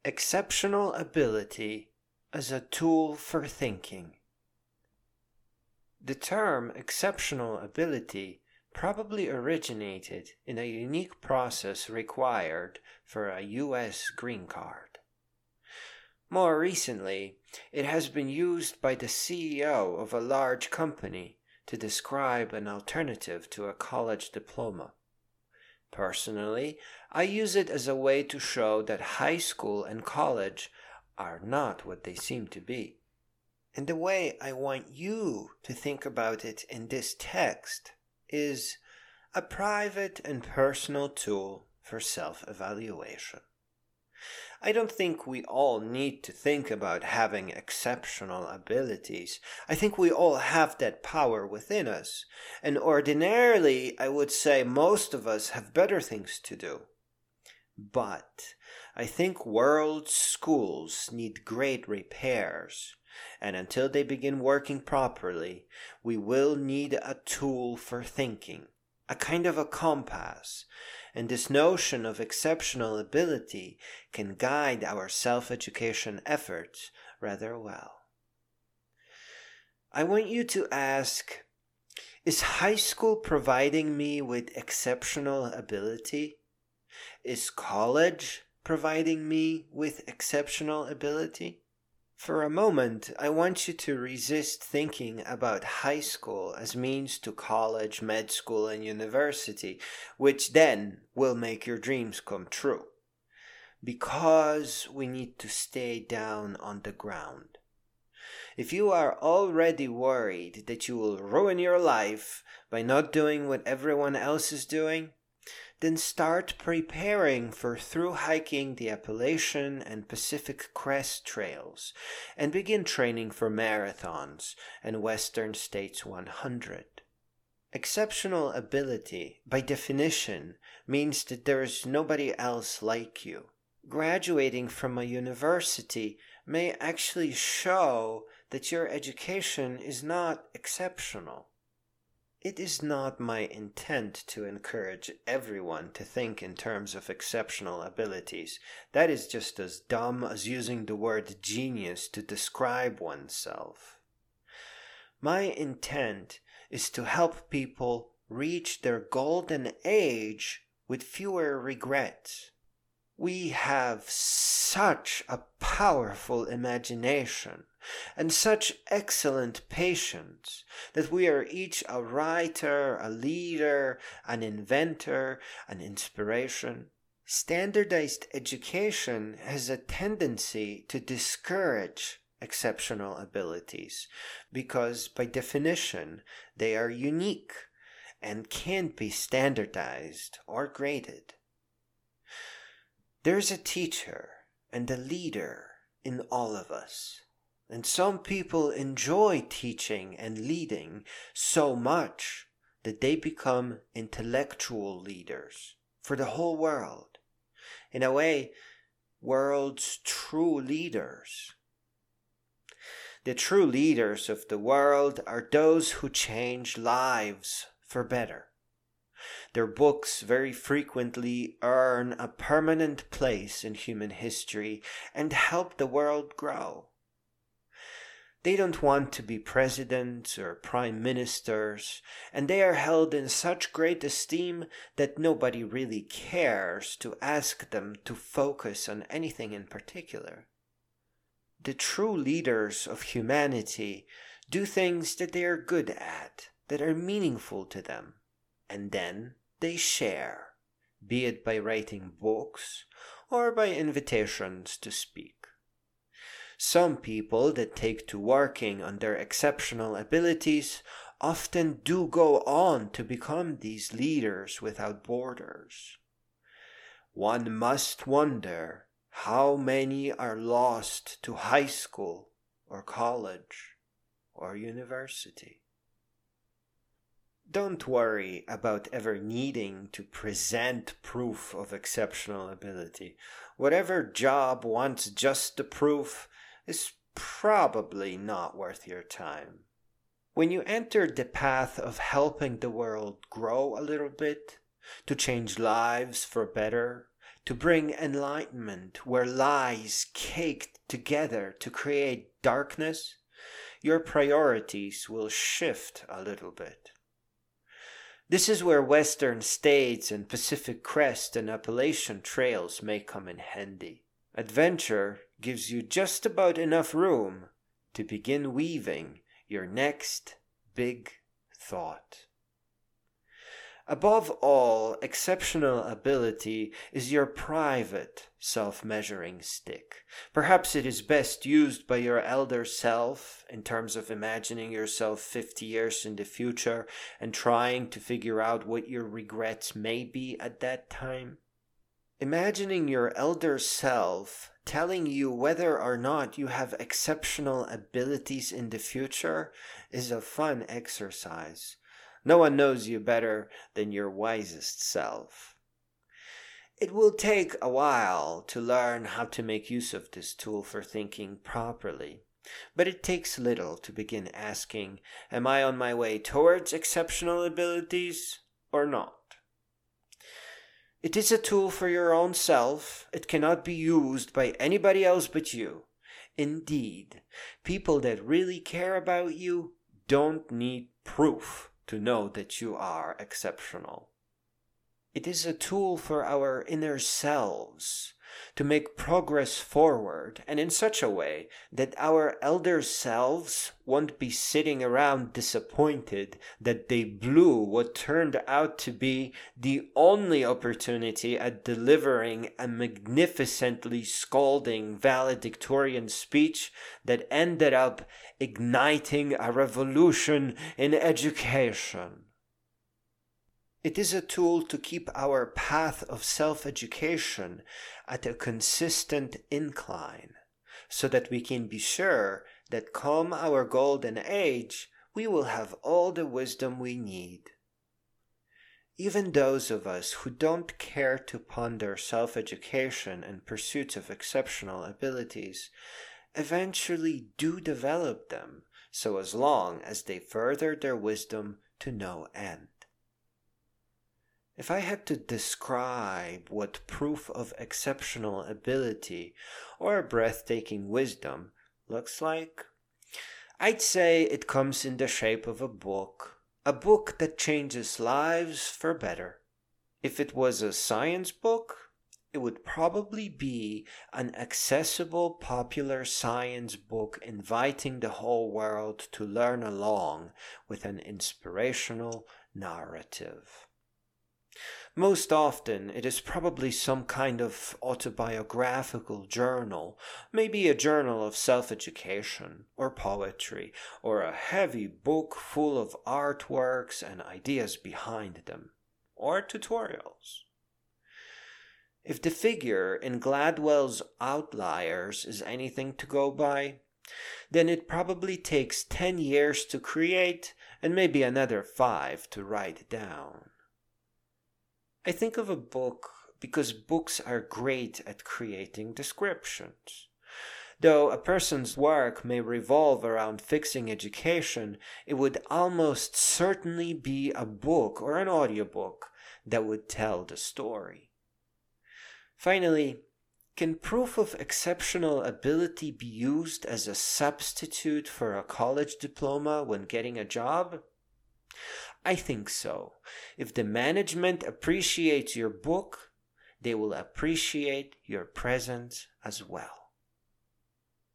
Exceptional ability as a tool for thinking. The term exceptional ability probably originated in a unique process required for a U.S. green card. More recently, it has been used by the CEO of a large company to describe an alternative to a college diploma. Personally, I use it as a way to show that high school and college are not what they seem to be. And the way I want you to think about it in this text is a private and personal tool for self-evaluation. I don't think we all need to think about having exceptional abilities. I think we all have that power within us. And ordinarily, I would say most of us have better things to do. But I think world schools need great repairs. And until they begin working properly, we will need a tool for thinking, a kind of a compass. And this notion of exceptional ability can guide our self-education efforts rather well. I want you to ask, is high school providing me with exceptional ability? Is college providing me with exceptional ability? For a moment, I want you to resist thinking about high school as means to college, med school, and university, which then will make your dreams come true. Because we need to stay down on the ground. If you are already worried that you will ruin your life by not doing what everyone else is doing, then start preparing for through hiking the Appalachian and Pacific Crest trails and begin training for marathons and Western States 100. Exceptional ability, by definition, means that there is nobody else like you. Graduating from a university may actually show that your education is not exceptional. It is not my intent to encourage everyone to think in terms of exceptional abilities. That is just as dumb as using the word genius to describe oneself. My intent is to help people reach their golden age with fewer regrets. We have such a powerful imagination and such excellent patience that we are each a writer, a leader, an inventor, an inspiration. Standardized education has a tendency to discourage exceptional abilities because, by definition, they are unique and can't be standardized or graded. There's a teacher and a leader in all of us. And some people enjoy teaching and leading so much that they become intellectual leaders for the whole world. In a way, world's true leaders. The true leaders of the world are those who change lives for better. Their books very frequently earn a permanent place in human history and help the world grow. They don't want to be presidents or prime ministers, and they are held in such great esteem that nobody really cares to ask them to focus on anything in particular. The true leaders of humanity do things that they are good at, that are meaningful to them, and then they share, be it by writing books or by invitations to speak. Some people that take to working on their exceptional abilities often do go on to become these leaders without borders. One must wonder how many are lost to high school or college or university. Don't worry about ever needing to present proof of exceptional ability. Whatever job wants just the proof is probably not worth your time. When you enter the path of helping the world grow a little bit, to change lives for better, to bring enlightenment where lies caked together to create darkness, your priorities will shift a little bit. This is where Western States and Pacific Crest and Appalachian trails may come in handy. Adventure gives you just about enough room to begin weaving your next big thought. Above all, exceptional ability is your private self-measuring stick. Perhaps it is best used by your elder self in terms of imagining yourself 50 years in the future and trying to figure out what your regrets may be at that time. Imagining your elder self telling you whether or not you have exceptional abilities in the future is a fun exercise. No one knows you better than your wisest self. It will take a while to learn how to make use of this tool for thinking properly, but it takes little to begin asking, am I on my way towards exceptional abilities or not? It is a tool for your own self. It cannot be used by anybody else but you. Indeed, people that really care about you don't need proof to know that you are exceptional. It is a tool for our inner selves to make progress forward, and in such a way that our elder selves won't be sitting around disappointed that they blew what turned out to be the only opportunity at delivering a magnificently scolding valedictorian speech that ended up igniting a revolution in education. It is a tool to keep our path of self-education at a consistent incline, so that we can be sure that come our golden age, we will have all the wisdom we need. Even those of us who don't care to ponder self-education and pursuits of exceptional abilities eventually do develop them, so as long as they further their wisdom to no end. If I had to describe what proof of exceptional ability or breathtaking wisdom looks like, I'd say it comes in the shape of a book that changes lives for better. If it was a science book, it would probably be an accessible, popular science book inviting the whole world to learn along with an inspirational narrative. Most often, it is probably some kind of autobiographical journal, maybe a journal of self-education, or poetry, or a heavy book full of artworks and ideas behind them, or tutorials. If the figure in Gladwell's Outliers is anything to go by, then it probably takes 10 years to create and maybe another 5 to write down. I think of a book because books are great at creating descriptions. Though a person's work may revolve around fixing education, it would almost certainly be a book or an audiobook that would tell the story. Finally, can proof of exceptional ability be used as a substitute for a college diploma when getting a job? I think so. If the management appreciates your book, they will appreciate your presence as well.